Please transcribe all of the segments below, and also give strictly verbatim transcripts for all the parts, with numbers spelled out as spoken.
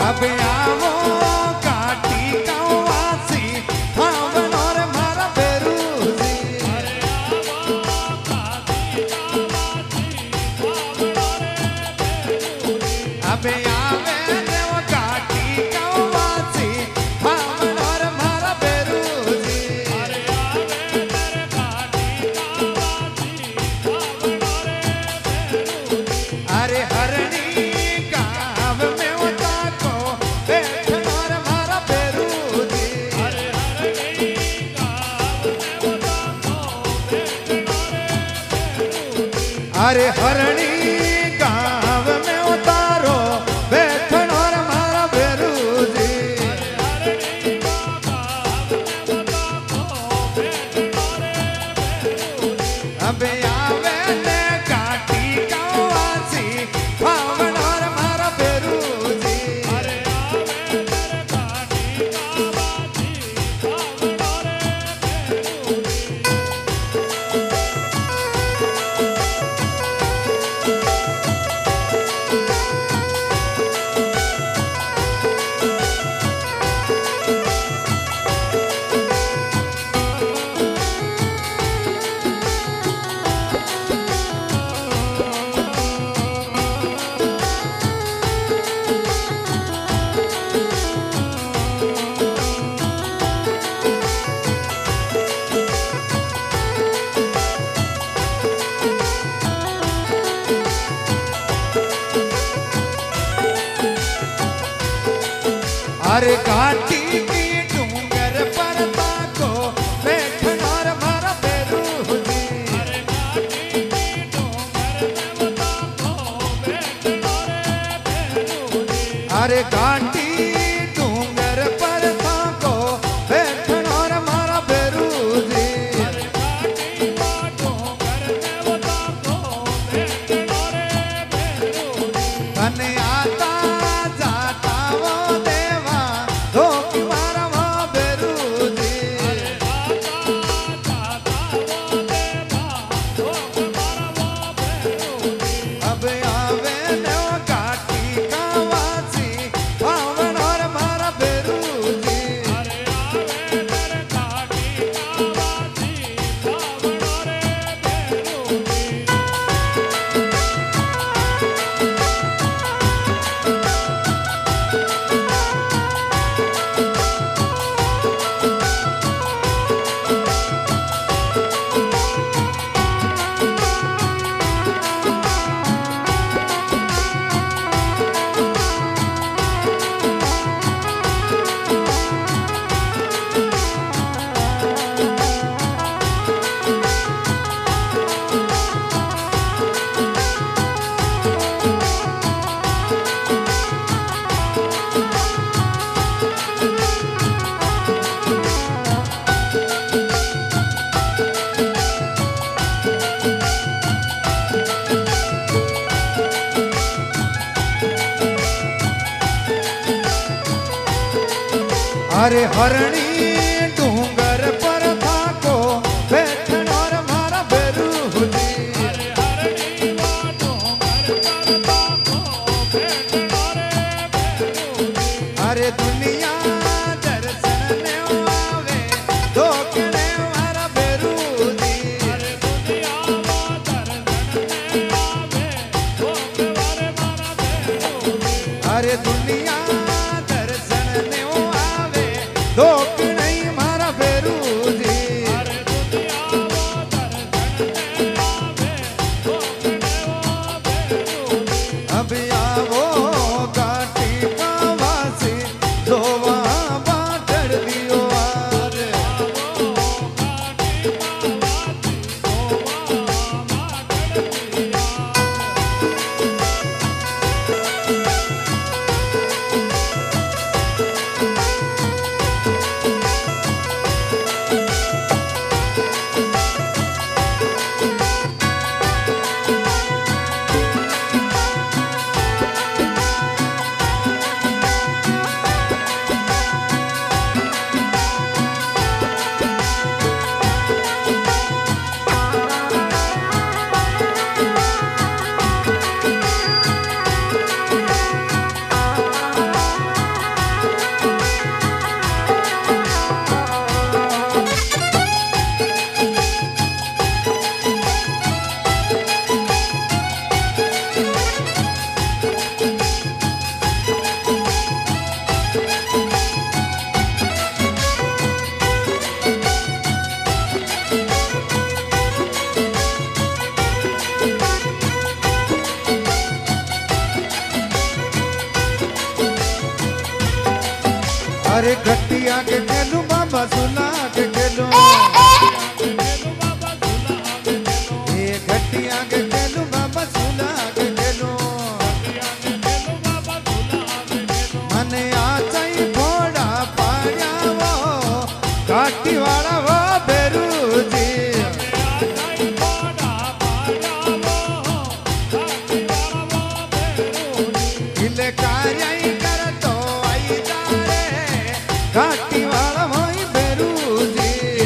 अब आवो काटी कवासी भावनोर मारा बेरूजी अरे आवो काटी कवासी भावनोर बेरूजी अब आवे देव काटी कवासी भावनोर मारा बेरूजी अरे आवे तेरे काटी कवासी भावनोर बेरूजी अरे हरणी गाँव में उता को बैठनोर मारा बेरूजी अरे हरणी गाँव में उता को बैठनोर बेरूजी अरे हरणी गाँव में उतारो बैठनोर मारा बेरूजी हरणी गाँव में उता को बैठनोर बेरूजी अब आवे ने काटी कवासी भावनोर मारा बेरूजी अरे आवे तेरे काटी कवासी भावनोर बेरूजी अरे काटी की डूंगर पर ताको बैठनोर मारा बेरूजी अरे काटी की डूंगर में उता को बैठनोर बेरूजी अरे काटी डूंगर पर ताको बैठनोर मारा बेरूजी अरे काटी को डूंगर में उता को बैठनोर बेरूजी कने आता जाता वो देवा धोख मारा वो बेरूजी अरे आता जाता वो देवा धोख मारा वो बेरूजी अब आवे ने काटी कवासी भावनोर मारा बेरूजी अरे आवे तेरे काटी कवासी भावनोर बेरूजी अरे हरणी डूंगर पर थाको बैठनोर मारा बेरूजी अरे हरणी को डूंगर पर ताको बैठनोर बेरूजी अरे दुनिया दर्शन ने आवे धोखने मारा बेरूजी अरे दुनिया वो दर्शन में आवे धोख वारे मारा बेरूजी अरे दुनिया दर्शन ने आवे धोख नहीं मारा बेरूजी अरे दुनिया वो दर्शन में आवे धोख ने वो बेरूजी अब आवो काटी कवासी दोवा बाटड़ दियो आर आवो काटी कवासी दोवा बाटड़ दिया अरे गट्टिया के खेलू बाबा सुना के खेलू ये गट्टिया के खेलू बाबा सुना के खेलू मने आ चाई घोड़ा पाया वो घाटी वाला वो बेरूजी इले कार्य कर तो आई जारे घाटी वाला वही बेरूजी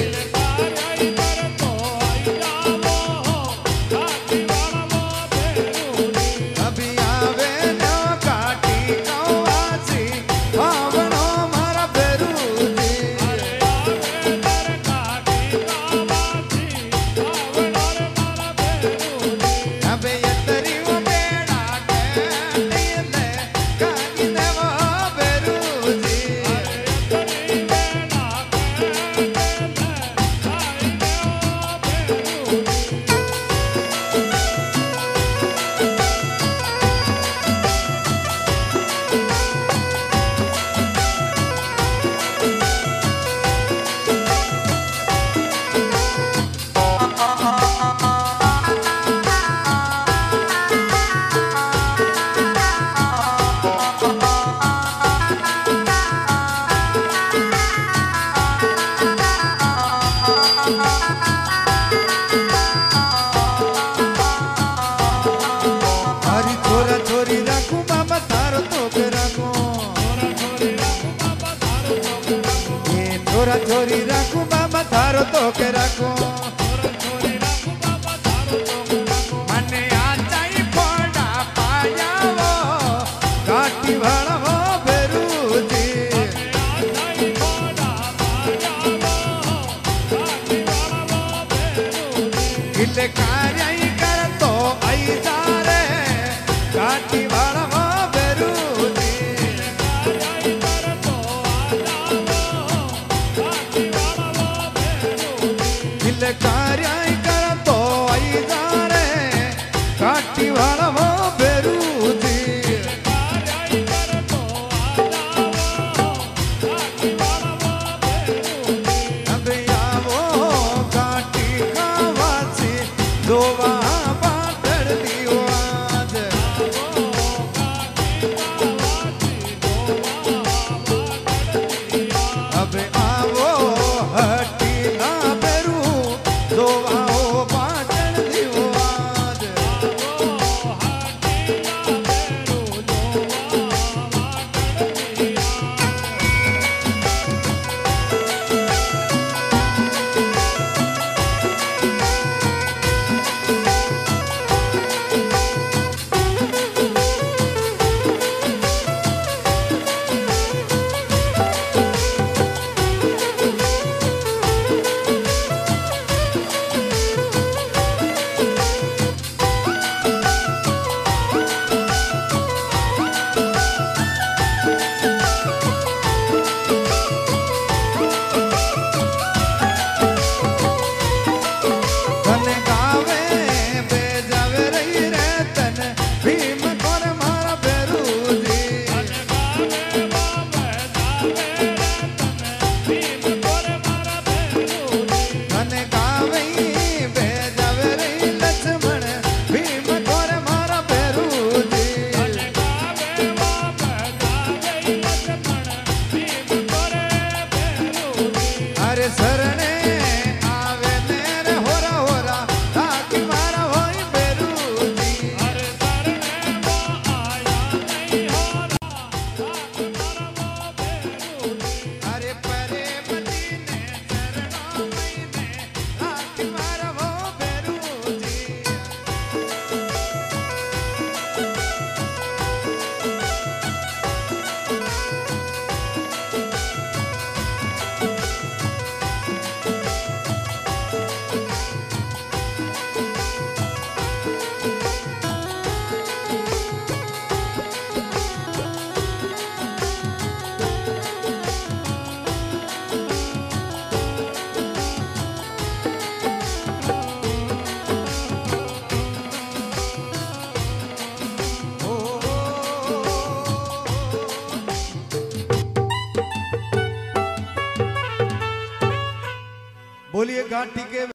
अभी आवे नो घाटी कौवासी भावनो मारा बेरूजी अबे ये तेरी वो बेड़ा के नीले कानी ने वो बेरूजी हरी छोरा छोरी रखू बाबा थारो तो के रखू ये छोरा छोरी रखू बाबा थारो तो के रखू मने आ जाई फोड़ा पाया वो घाटी वाला वो बेरूजी इले कार्य कर तो आई जा रे घाटी वाला वो बेरूजी इले कार्य कर तो आई जा रे घाटी वाला वो बेरूजी घाटी के